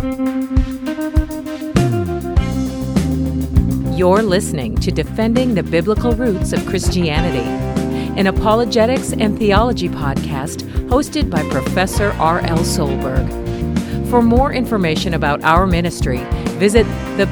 You're listening to Defending the Biblical Roots of Christianity, an apologetics and theology podcast hosted by Professor R.L. Solberg. For more information about our ministry, visit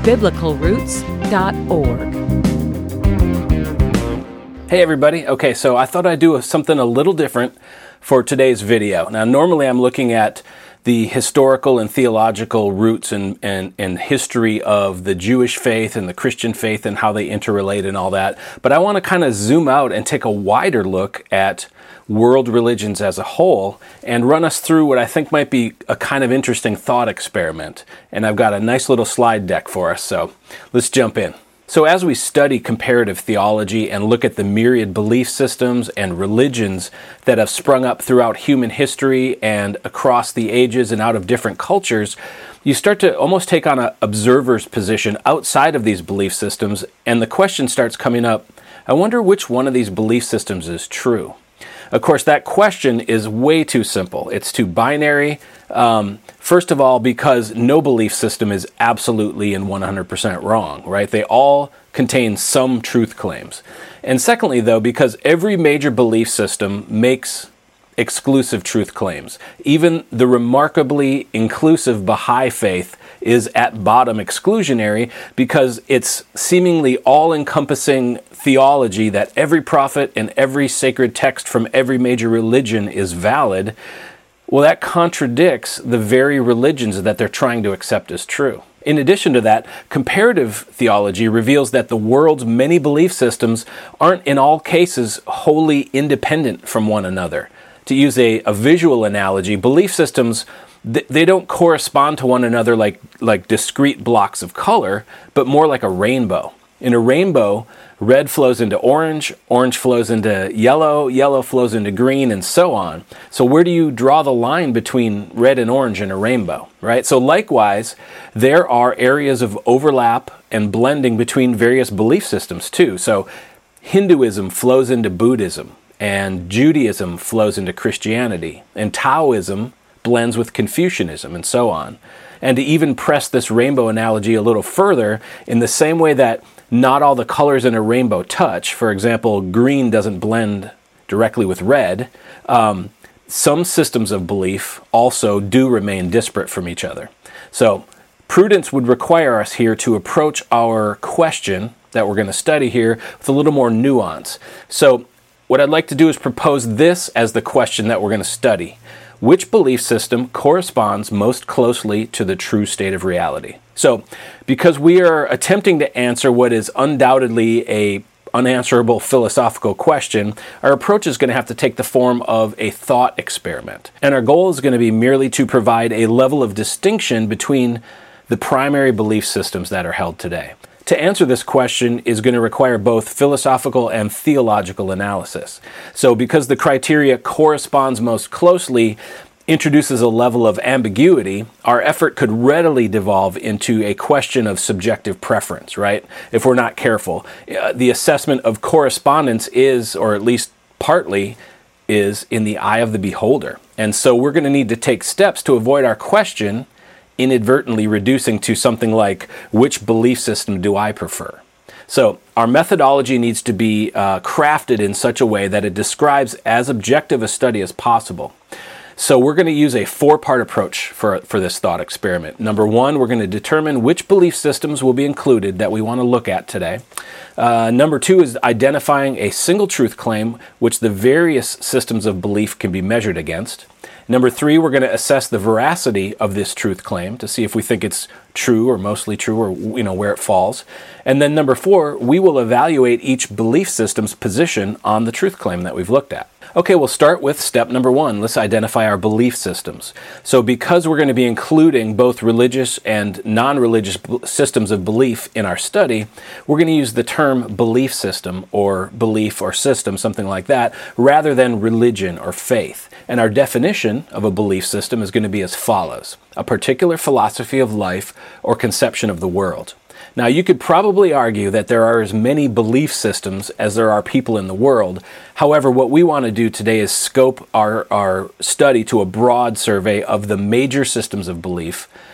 thebiblicalroots.org. Hey everybody. Okay, so I thought I'd do something a little different for today's video. Now, normally I'm looking at the historical and theological roots and history of the Jewish faith and the Christian faith and how they interrelate and all that. But I want to kind of zoom out and take a wider look at world religions as a whole and run us through what I think might be a kind of interesting thought experiment. And I've got a nice little slide deck for us, so let's jump in. So as we study comparative theology and look at the myriad belief systems and religions that have sprung up throughout human history and across the ages and out of different cultures, you start to almost take on an observer's position outside of these belief systems, and the question starts coming up, I wonder which one of these belief systems is true? Of course, that question is way too simple. It's too binary. First of all, because no belief system is absolutely and 100% wrong, right? They all contain some truth claims. And secondly, though, because every major belief system makes exclusive truth claims. Even the remarkably inclusive Baha'i faith is at bottom exclusionary because it's seemingly all-encompassing theology that every prophet and every sacred text from every major religion is valid. Well, that contradicts the very religions that they're trying to accept as true. In addition to that, comparative theology reveals that the world's many belief systems aren't in all cases wholly independent from one another. To use a visual analogy, belief systems, they don't correspond to one another like discrete blocks of color, but more like a rainbow. In a rainbow, red flows into orange, orange flows into yellow, yellow flows into green, and so on. So where do you draw the line between red and orange in a rainbow, right? So likewise, there are areas of overlap and blending between various belief systems too. So Hinduism flows into Buddhism, and Judaism flows into Christianity, and Taoism blends with Confucianism, and so on. And to even press this rainbow analogy a little further, in the same way that not all the colors in a rainbow touch, for example, green doesn't blend directly with red, some systems of belief also do remain disparate from each other. So prudence would require us here to approach our question that we're going to study here with a little more nuance. So what I'd like to do is propose this as the question that we're going to study. Which belief system corresponds most closely to the true state of reality? So, because we are attempting to answer what is undoubtedly a unanswerable philosophical question, our approach is going to have to take the form of a thought experiment. And our goal is going to be merely to provide a level of distinction between the primary belief systems that are held today. To answer this question is going to require both philosophical and theological analysis. So because the criteria corresponds most closly, introduces a level of ambiguity, our effort could readily devolve into a question of subjective preference, right? If we're not careful. The assessment of correspondence is, or at least partly, is in the eye of the beholder. And so we're going to need to take steps to avoid our question inadvertently reducing to something like, which belief system do I prefer? So our methodology needs to be crafted in such a way that it describes as objective a study as possible. So we're going to use a four-part approach for this thought experiment. Number one, we're going to determine which belief systems will be included that we want to look at today. Number two is identifying a single truth claim which the various systems of belief can be measured against. Number three, we're going to assess the veracity of this truth claim to see if we think it's true or mostly true or where it falls. And then number four, we will evaluate each belief system's position on the truth claim that we've looked at. Okay, we'll start with step number one. Let's identify our belief systems. So because we're going to be including both religious and non-religious systems of belief in our study, we're going to use the term belief system or belief or system, something like that, rather than religion or faith. And our definition of a belief system is going to be as follows: a particular philosophy of life or conception of the world. Now, you could probably argue that there are as many belief systems as there are people in the world. However, what we want to do today is scope our study to a broad survey of the major systems of belief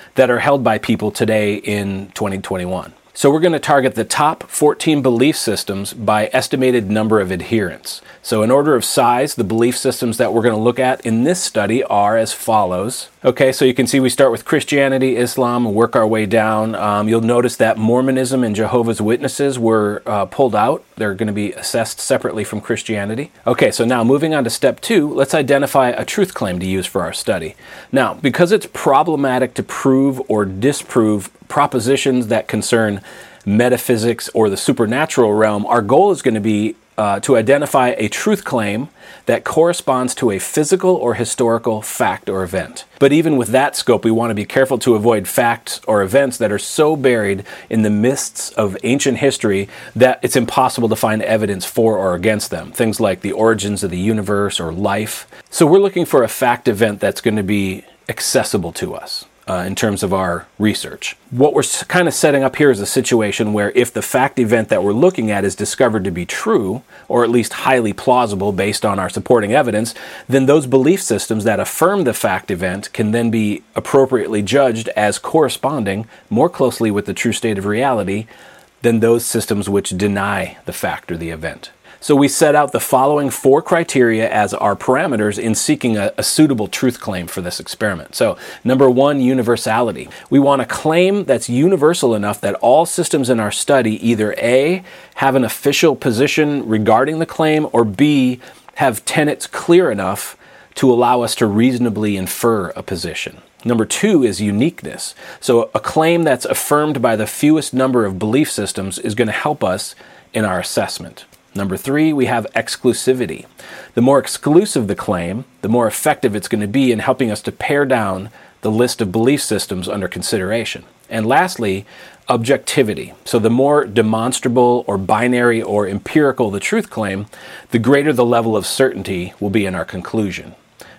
that are held by people today in 2021. So we're going to target the top 14 belief systems by estimated number of adherents. So in order of size, the belief systems that we're going to look at in this study are as follows. Okay, so you can see we start with Christianity, Islam, and work our way down. You'll notice that Mormonism and Jehovah's Witnesses were pulled out. They're going to be assessed separately from Christianity. Okay, so now moving on to step 2, let's identify a truth claim to use for our study. Now, because it's problematic to prove or disprove propositions that concern metaphysics or the supernatural realm, our goal is going to be to identify a truth claim that corresponds to a physical or historical fact or event. But even with that scope, we want to be careful to avoid facts or events that are so buried in the mists of ancient history that it's impossible to find evidence for or against them. Things like the origins of the universe or life. So we're looking for a fact event that's going to be accessible to us. In terms of our research. What we're kind of setting up here is a situation where if the fact event that we're looking at is discovered to be true, or at least highly plausible based on our supporting evidence, then those belief systems that affirm the fact event can then be appropriately judged as corresponding more closely with the true state of reality than those systems which deny the fact or the event. So we set out the following 4 criteria as our parameters in seeking a suitable truth claim for this experiment. So number 1, universality. We want a claim that's universal enough that all systems in our study either A, have an official position regarding the claim, or B, have tenets clear enough to allow us to reasonably infer a position. Number 2 is uniqueness. So a claim that's affirmed by the fewest number of belief systems is going to help us in our assessment. Number 3, we have exclusivity. The more exclusive the claim, the more effective it's going to be in helping us to pare down the list of belief systems under consideration. And lastly, objectivity. So the more demonstrable or binary or empirical the truth claim, the greater the level of certainty will be in our conclusion.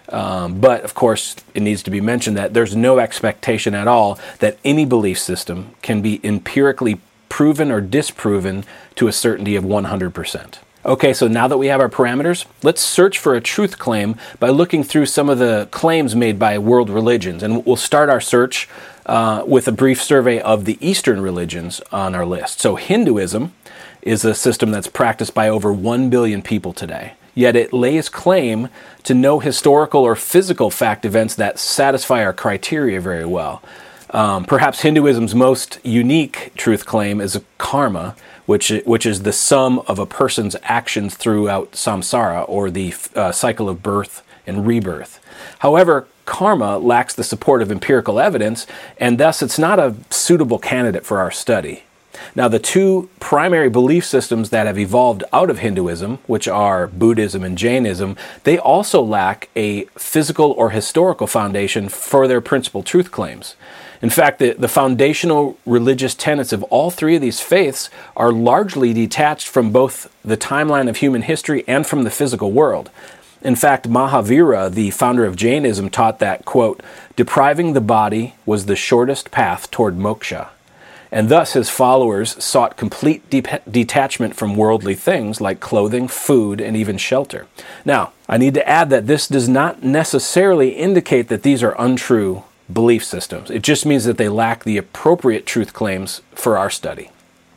But, of course, it needs to be mentioned that there's no expectation at all that any belief system can be empirically proven or disproven to a certainty of 100%. Okay, so now that we have our parameters, let's search for a truth claim by looking through some of the claims made by world religions. And we'll start our search with a brief survey of the Eastern religions on our list. So Hinduism is a system that's practiced by over 1 billion people today. Yet it lays claim to no historical or physical fact events that satisfy our criteria very well. Perhaps Hinduism's most unique truth claim is karma, which is the sum of a person's actions throughout samsara, or the cycle of birth and rebirth. However, karma lacks the support of empirical evidence, and thus it's not a suitable candidate for our study. Now, the 2 primary belief systems that have evolved out of Hinduism, which are Buddhism and Jainism, they also lack a physical or historical foundation for their principal truth claims. In fact, the foundational religious tenets of all 3 of these faiths are largely detached from both the timeline of human history and from the physical world. In fact, Mahavira, the founder of Jainism, taught that, quote, depriving the body was the shortest path toward moksha. And thus his followers sought complete detachment from worldly things like clothing, food, and even shelter. Now, I need to add that this does not necessarily indicate that these are untrue belief systems. It just means that they lack the appropriate truth claims for our study.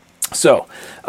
So,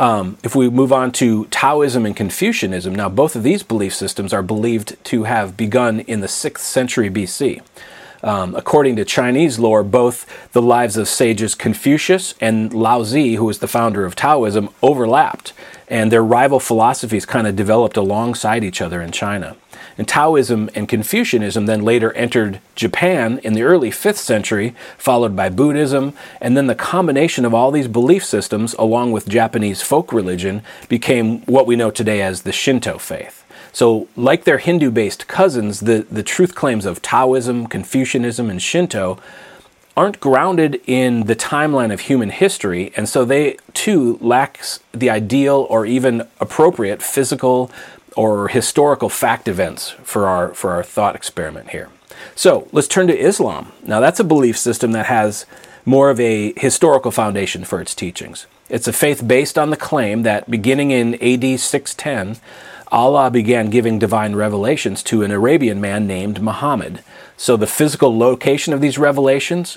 if we move on to Taoism and Confucianism, now both of these belief systems are believed to have begun in the 6th century BC. According to Chinese lore, both the lives of sages Confucius and Laozi, who was the founder of Taoism, overlapped, and their rival philosophies kind of developed alongside each other in China. And Taoism and Confucianism then later entered Japan in the early 5th century, followed by Buddhism, and then the combination of all these belief systems, along with Japanese folk religion, became what we know today as the Shinto faith. So, like their Hindu-based cousins, the truth claims of Taoism, Confucianism, and Shinto aren't grounded in the timeline of human history, and so they, too, lack the ideal or even appropriate physical or historical fact events for our thought experiment here. So, let's turn to Islam. Now, that's a belief system that has more of a historical foundation for its teachings. It's a faith based on the claim that beginning in AD 610, Allah began giving divine revelations to an Arabian man named Muhammad. So the physical location of these revelations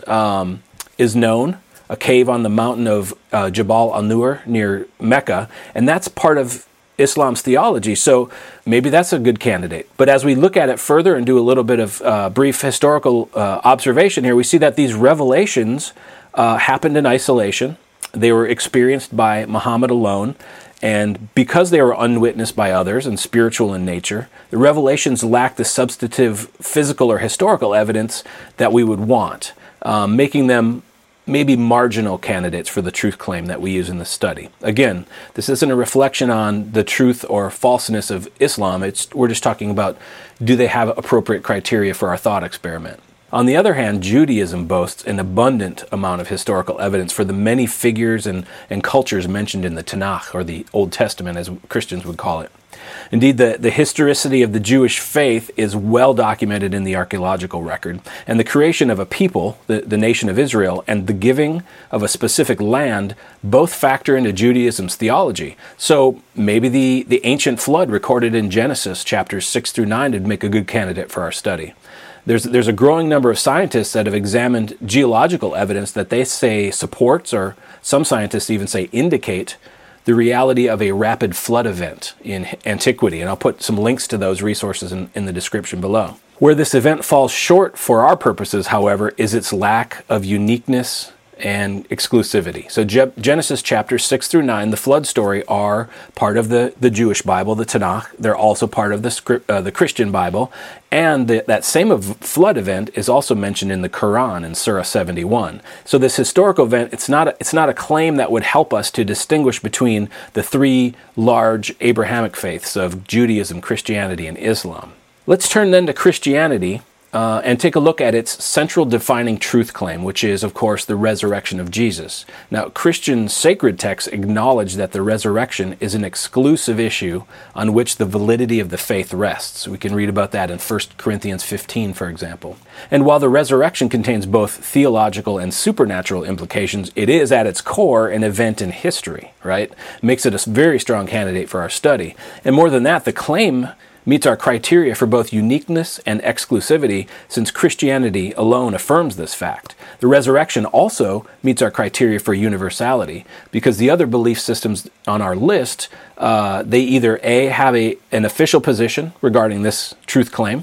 is known, a cave on the mountain of Jabal al-Nur near Mecca, and that's part of Islam's theology, so maybe that's a good candidate. But as we look at it further and do a little bit of brief historical observation here, we see that these revelations happened in isolation. They were experienced by Muhammad alone, and because they were unwitnessed by others and spiritual in nature, the revelations lacked the substantive physical or historical evidence that we would want, making them maybe marginal candidates for the truth claim that we use in the study. Again, this isn't a reflection on the truth or falseness of Islam. We're just talking about, do they have appropriate criteria for our thought experiment? On the other hand, Judaism boasts an abundant amount of historical evidence for the many figures and cultures mentioned in the Tanakh, or the Old Testament as Christians would call it. Indeed, the historicity of the Jewish faith is well documented in the archaeological record, and the creation of a people, the nation of Israel, and the giving of a specific land both factor into Judaism's theology. So maybe the ancient flood recorded in Genesis chapters 6 through 9 would make a good candidate for our study. There's a growing number of scientists that have examined geological evidence that they say supports, or some scientists even say indicate, the reality of a rapid flood event in antiquity. And I'll put some links to those resources in the description below. Where this event falls short for our purposes, however, is its lack of uniqueness and exclusivity. So Genesis chapters 6 through 9, the flood story, are part of the Jewish Bible, the Tanakh. They're also part of the Christian Bible. And that same flood event is also mentioned in the Quran in Surah 71. So this historical event, it's not a claim that would help us to distinguish between the three large Abrahamic faiths of Judaism, Christianity, and Islam. Let's turn then to Christianity and take a look at its central defining truth claim, which is, of course, the resurrection of Jesus. Now, Christian sacred texts acknowledge that the resurrection is an exclusive issue on which the validity of the faith rests. We can read about that in 1 Corinthians 15, for example. And while the resurrection contains both theological and supernatural implications, it is at its core an event in history, right? Makes it a very strong candidate for our study. And more than that, the claim meets our criteria for both uniqueness and exclusivity, since Christianity alone affirms this fact. The resurrection also meets our criteria for universality, because the other belief systems on our list, they either A, have an official position regarding this truth claim,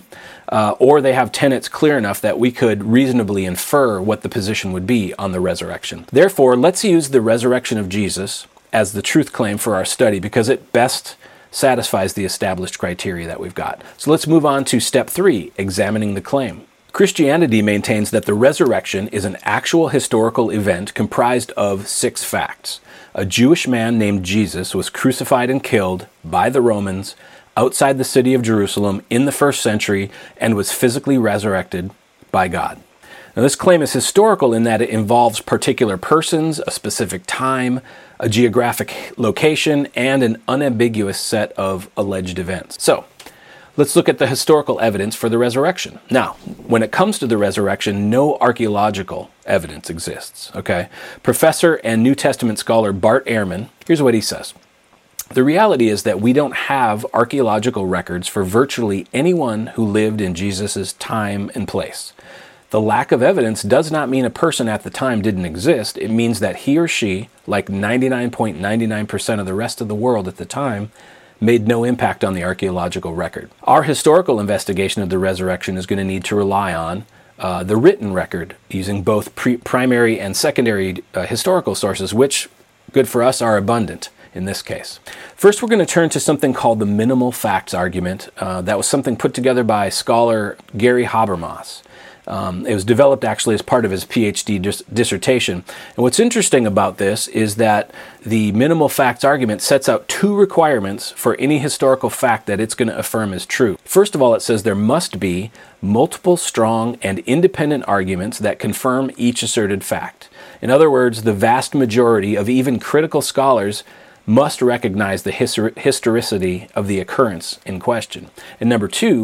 or they have tenets clear enough that we could reasonably infer what the position would be on the resurrection. Therefore, let's use the resurrection of Jesus as the truth claim for our study, because it best satisfies the established criteria that we've got. So let's move on to step 3, examining the claim. Christianity maintains that the resurrection is an actual historical event comprised of 6 facts. A Jewish man named Jesus was crucified and killed by the Romans outside the city of Jerusalem in the 1st century and was physically resurrected by God. Now, this claim is historical in that it involves particular persons, a specific time, a geographic location, and an unambiguous set of alleged events. So, let's look at the historical evidence for the resurrection. Now, when it comes to the resurrection, no archaeological evidence exists, okay? Professor and New Testament scholar Bart Ehrman, here's what he says. The reality is that we don't have archaeological records for virtually anyone who lived in Jesus' time and place. The lack of evidence does not mean a person at the time didn't exist. It means that he or she, like 99.99% of the rest of the world at the time, made no impact on the archaeological record. Our historical investigation of the resurrection is going to need to rely on the written record, using both primary and secondary historical sources, which, good for us, are abundant in this case. First, we're going to turn to something called the minimal facts argument. That was something put together by scholar Gary Habermas. It was developed actually as part of his PhD dissertation. And what's interesting about this is that the minimal facts argument sets out 2 requirements for any historical fact that it's going to affirm is true. First of all, it says there must be multiple strong and independent arguments that confirm each asserted fact. In other words, the vast majority of even critical scholars must recognize the historicity of the occurrence in question. And number 2,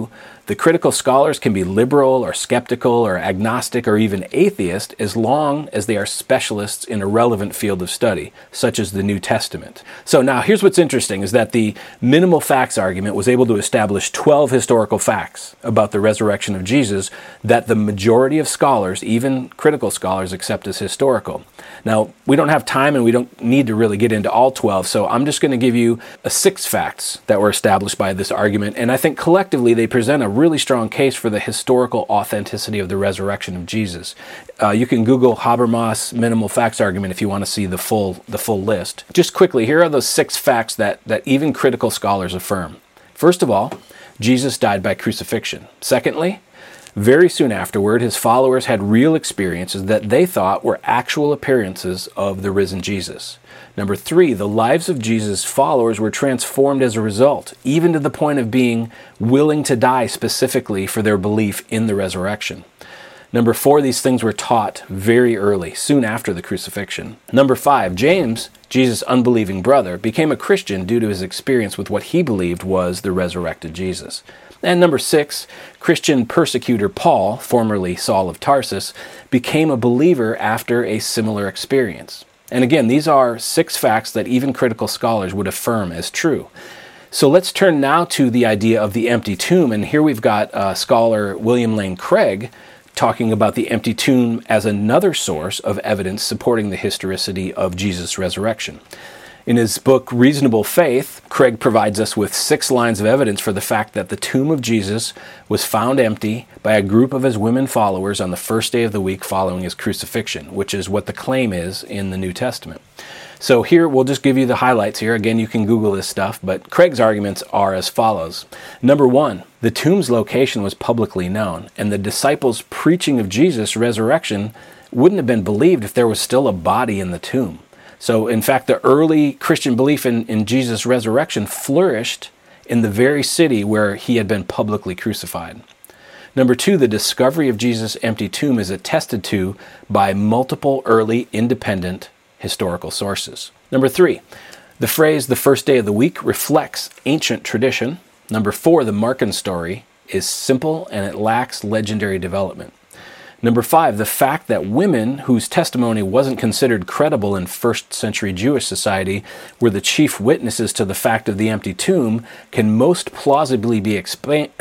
The critical scholars can be liberal or skeptical or agnostic or even atheist as long as they are specialists in a relevant field of study, such as the New Testament. So now here's what's interesting is that the minimal facts argument was able to establish 12 historical facts about the resurrection of Jesus that the majority of scholars, even critical scholars, accept as historical. Now, we don't have time and we don't need to really get into all 12, so I'm just going to give you 6 facts that were established by this argument, and I think collectively they present a really strong case for the historical authenticity of the resurrection of Jesus. You can Google Habermas minimal facts argument if you want to see the full list. Just quickly, here are those 6 facts that even critical scholars affirm. First of all, Jesus died by crucifixion. Secondly, very soon afterward, his followers had real experiences that they thought were actual appearances of the risen Jesus. Number 3, the lives of Jesus' followers were transformed as a result, even to the point of being willing to die specifically for their belief in the resurrection. Number 4, these things were taught very early, soon after the crucifixion. Number 5, James, Jesus' unbelieving brother, became a Christian due to his experience with what he believed was the resurrected Jesus. And number 6, Christian persecutor Paul, formerly Saul of Tarsus, became a believer after a similar experience. And again, these are 6 facts that even critical scholars would affirm as true. So let's turn now to the idea of the empty tomb. And here we've got scholar William Lane Craig talking about the empty tomb as another source of evidence supporting the historicity of Jesus' resurrection. In his book, Reasonable Faith, Craig provides us with 6 lines of evidence for the fact that the tomb of Jesus was found empty by a group of his women followers on the first day of the week following his crucifixion, which is what the claim is in the New Testament. So here, we'll just give you the highlights here. Again, you can Google this stuff, but Craig's arguments are as follows. Number 1, the tomb's location was publicly known, and the disciples' preaching of Jesus' resurrection wouldn't have been believed if there was still a body in the tomb. So, in fact, the early Christian belief in Jesus' resurrection flourished in the very city where he had been publicly crucified. Number 2, the discovery of Jesus' empty tomb is attested to by multiple early independent historical sources. Number 3, the phrase "the first day of the week" reflects ancient tradition. Number 4, the Markan story is simple and it lacks legendary development. Number 5, the fact that women whose testimony wasn't considered credible in first century Jewish society were the chief witnesses to the fact of the empty tomb can most plausibly be explained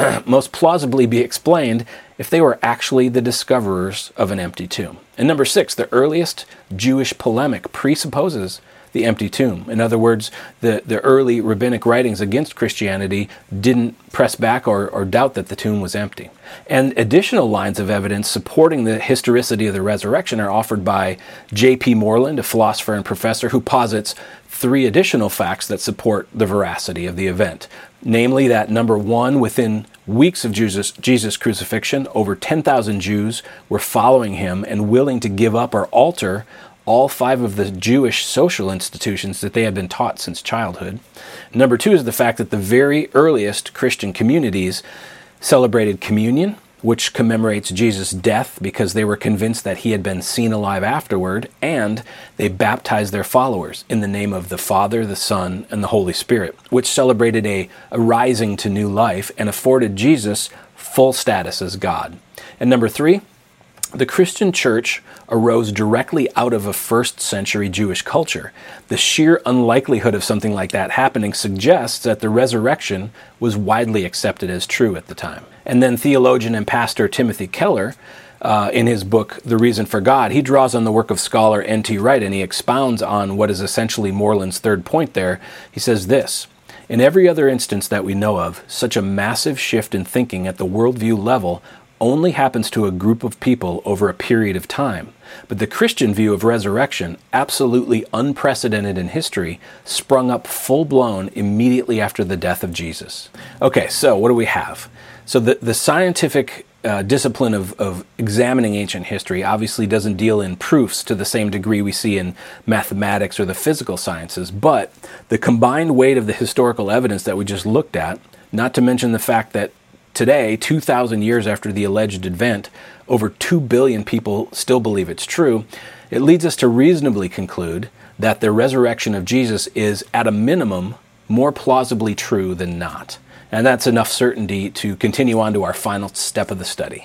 if they were actually the discoverers of an empty tomb. And number 6, the earliest Jewish polemic presupposes the empty tomb. In other words, the early rabbinic writings against Christianity didn't press back or doubt that the tomb was empty. And additional lines of evidence supporting the historicity of the resurrection are offered by J.P. Moreland, a philosopher and professor, who posits 3 additional facts that support the veracity of the event. Namely that, number 1, within weeks of Jesus' crucifixion, over 10,000 Jews were following him and willing to give up or alter all 5 of the Jewish social institutions that they had been taught since childhood. Number 2 is the fact that the very earliest Christian communities celebrated communion, which commemorates Jesus' death because they were convinced that he had been seen alive afterward, and they baptized their followers in the name of the Father, the Son, and the Holy Spirit, which celebrated a rising to new life and afforded Jesus full status as God. And number 3, the Christian church arose directly out of a first century Jewish culture. The sheer unlikelihood of something like that happening suggests that the resurrection was widely accepted as true at the time. And then theologian and pastor Timothy Keller, in his book, The Reason for God, he draws on the work of scholar N.T. Wright, and he expounds on what is essentially Moreland's third point there. He says this: in every other instance that we know of, such a massive shift in thinking at the worldview level only happens to a group of people over a period of time. But the Christian view of resurrection, absolutely unprecedented in history, sprung up full-blown immediately after the death of Jesus. Okay, so what do we have? So the scientific discipline of examining ancient history obviously doesn't deal in proofs to the same degree we see in mathematics or the physical sciences, but the combined weight of the historical evidence that we just looked at, not to mention the fact that today, 2,000 years after the alleged event, over 2 billion people still believe it's true. It leads us to reasonably conclude that the resurrection of Jesus is, at a minimum, more plausibly true than not. And that's enough certainty to continue on to our final step of the study.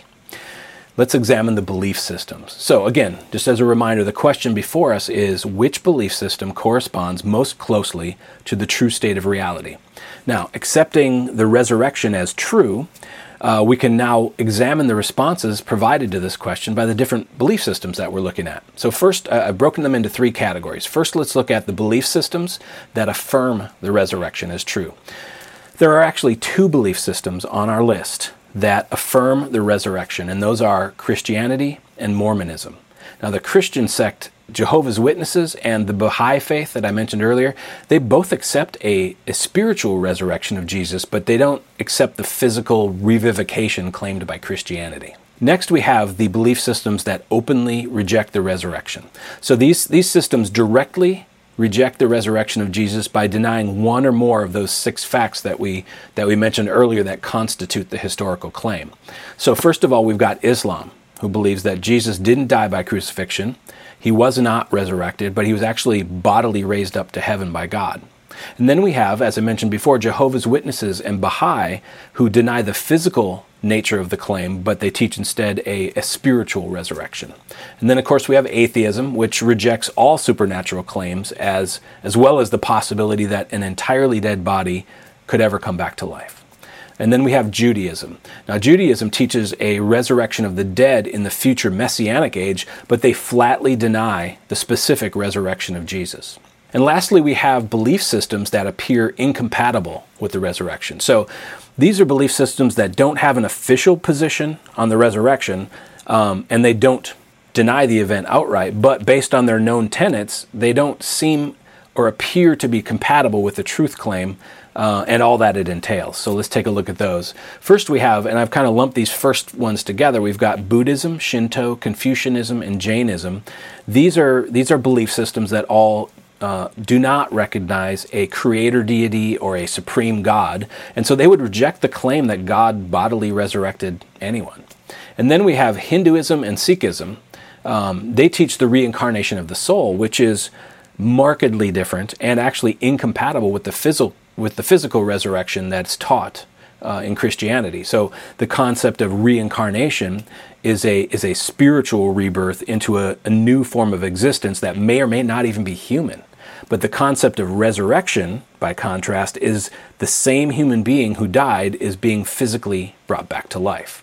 Let's examine the belief systems. So again, just as a reminder, the question before us is which belief system corresponds most closely to the true state of reality? Now, accepting the resurrection as true, we can now examine the responses provided to this question by the different belief systems that we're looking at. So first, I've broken them into three categories. First, let's look at the belief systems that affirm the resurrection as true. There are actually two belief systems on our list that affirm the resurrection, and those are Christianity and Mormonism. Now, the Christian sect, Jehovah's Witnesses, and the Baha'i faith that I mentioned earlier, they both accept a spiritual resurrection of Jesus, but they don't accept the physical revivification claimed by Christianity. Next, we have the belief systems that openly reject the resurrection. So these systems directly reject the resurrection of Jesus by denying one or more of those 6 facts that we mentioned earlier that constitute the historical claim. So first of all, we've got Islam, who believes that Jesus didn't die by crucifixion, he was not resurrected, but he was actually bodily raised up to heaven by God. And then we have, as I mentioned before, Jehovah's Witnesses and Baha'i, who deny the physical nature of the claim, but they teach instead a spiritual resurrection. And then, of course, we have atheism, which rejects all supernatural claims, as well as the possibility that an entirely dead body could ever come back to life. And then we have Judaism. Now, Judaism teaches a resurrection of the dead in the future Messianic age, but they flatly deny the specific resurrection of Jesus. And lastly, we have belief systems that appear incompatible with the resurrection. So these are belief systems that don't have an official position on the resurrection, and they don't deny the event outright, but based on their known tenets, they don't seem or appear to be compatible with the truth claim and all that it entails. So let's take a look at those. First we have, and I've kind of lumped these first ones together, we've got Buddhism, Shinto, Confucianism, and Jainism. These are belief systems that all do not recognize a creator deity or a supreme God, and so they would reject the claim that God bodily resurrected anyone. And then we have Hinduism and Sikhism. They teach the reincarnation of the soul, which is markedly different and actually incompatible with the physical resurrection that's taught in Christianity. So the concept of reincarnation is a spiritual rebirth into a new form of existence that may or may not even be human. But the concept of resurrection, by contrast, is the same human being who died is being physically brought back to life.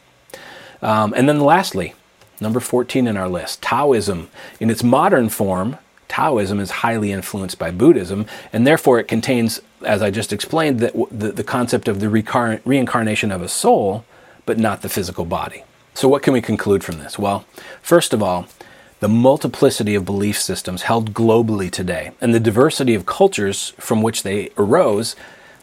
And then lastly, number 14 in our list, Taoism. In its modern form, Taoism is highly influenced by Buddhism, and therefore it contains, as I just explained, the concept of the reincarnation of a soul, but not the physical body. So what can we conclude from this? Well, first of all, the multiplicity of belief systems held globally today and the diversity of cultures from which they arose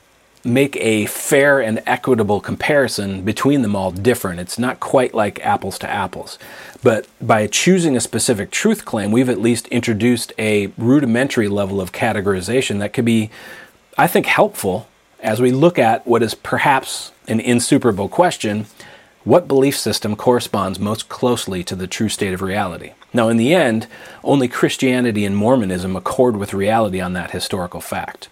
make a fair and equitable comparison between them all different. It's not quite like apples to apples. But by choosing a specific truth claim, we've at least introduced a rudimentary level of categorization that could be, I think, helpful as we look at what is perhaps an insuperable question: what belief system corresponds most closely to the true state of reality? Now, in the end, only Christianity and Mormonism accord with reality on that historical fact.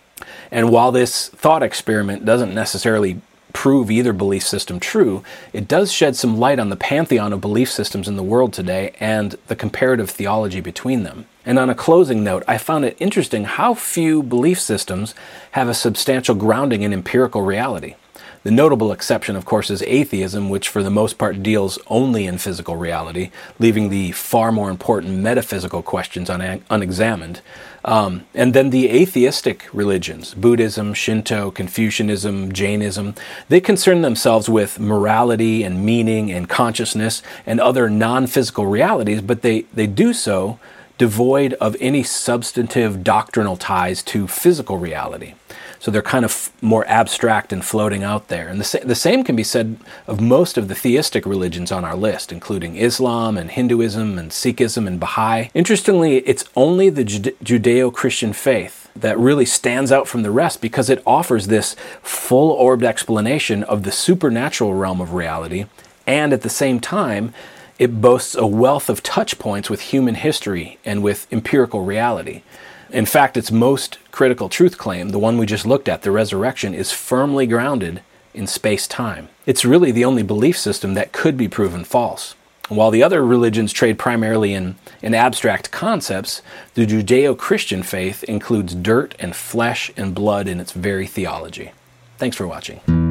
And while this thought experiment doesn't necessarily prove either belief system true, it does shed some light on the pantheon of belief systems in the world today and the comparative theology between them. And on a closing note, I found it interesting how few belief systems have a substantial grounding in empirical reality. The notable exception, of course, is atheism, which for the most part deals only in physical reality, leaving the far more important metaphysical questions unexamined. And then the atheistic religions, Buddhism, Shinto, Confucianism, Jainism, they concern themselves with morality and meaning and consciousness and other non-physical realities, but they do so devoid of any substantive doctrinal ties to physical reality. So they're kind of more abstract and floating out there. And the same can be said of most of the theistic religions on our list, including Islam and Hinduism and Sikhism and Baha'i. Interestingly, it's only the Judeo-Christian faith that really stands out from the rest because it offers this full-orbed explanation of the supernatural realm of reality, and at the same time, it boasts a wealth of touch points with human history and with empirical reality. In fact, its most critical truth claim, the one we just looked at, the resurrection, is firmly grounded in space-time. It's really the only belief system that could be proven false. While the other religions trade primarily in abstract concepts, the Judeo-Christian faith includes dirt and flesh and blood in its very theology. Thanks for watching.